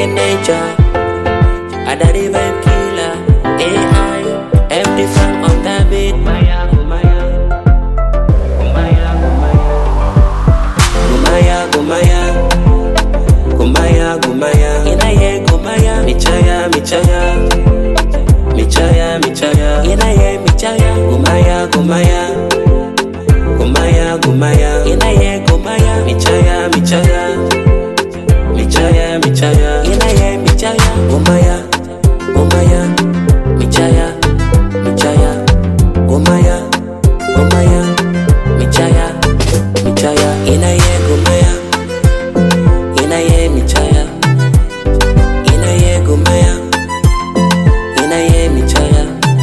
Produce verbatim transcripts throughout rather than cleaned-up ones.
in nature. I don't even killer. A I, M D from on the beat. Gumaya, Gumaya, Gumaya, Gumaya, Gumaya, Gumaya, Gumaya. Inaye Gumaya, Michaya, Michaya, Michaya, Michaya. Inaye Michaya, Gumaya, Gumaya, Gumaya, Gumaya. Inaye Gumaya, Michaya, Michaya, Michaya, Michaya. Inaye Michaya, Gumaya, Gumaya, Michaya, Michaya, Gumaya, Gumaya, Michaya, Michaya. Inaye Gumaya, Inaye Michaya, Inaye Gumaya, Inaye Michaya.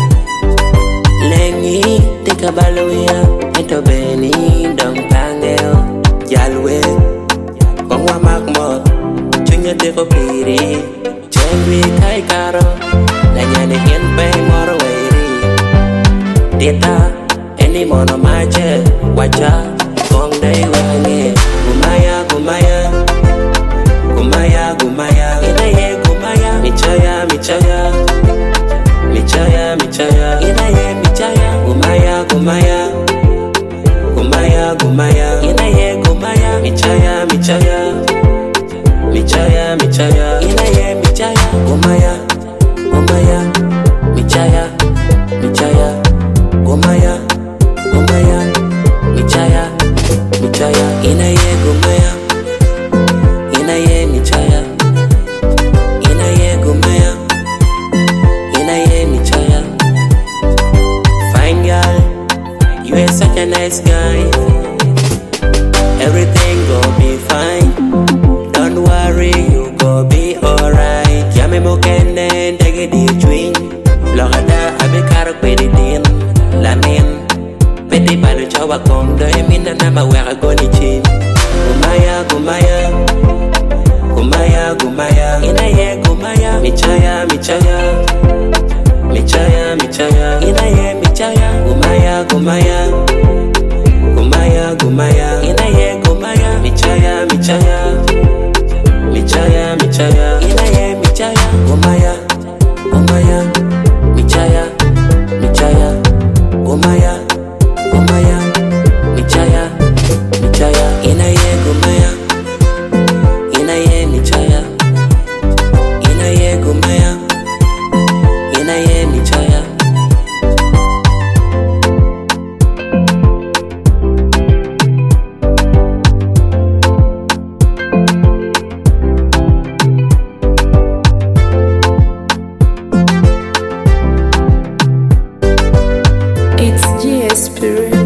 Lengi tika baluya ento beni dong pangeo jalwe kongwa makmot chunya teko piri chenwi kai karo lanyane yen pe moro weiri dita eni mono mache wacha kong dai wange Gumaya, Gumaya, Gumaya, Gumaya. Inaye Gumaya, Michaya, Michaya, Michaya, Michaya. Inaye Michaya, Gumaya, Gumaya, Gumaya, Gumaya. Inaye Gumaya, Michaya, Michaya, Michaya, Michaya. Inaye Michaya, Gumaya, Gumaya, Michaya, Michaya, Gumaya, Gumaya, Michaya, Michaya. Inaye Gumaya, Inaye Michaya, Inaye Gumaya, Inaye Michaya. Fine girl, you are such a nice guy. Everything gon' be fine. Don't worry, you gon' be alright. Yami mo kende ndege di twin. Logada abe karo pedi din. Lamin pedi balu chawa kondo emina na mawera goni chin. Gumaya, Gumaya, Gumaya, Gumaya. Inaye Gumaya, Michaya, Michaya, Michaya, Michaya. Inaye Michaya, Gumaya, Gumaya, Gumaya, Gumaya. Inaye Gumaya, Michaya, Michaya, Michaya, Michaya. Inaye Michaya, Gumaya, Gumaya, Michaya, Michaya, Gumaya, Gumaya, Michaya, Michaya. Inaye Gumaya, Inaye Michaya, Inaye Gumaya, Inaye Michaya. It's G S Spirit.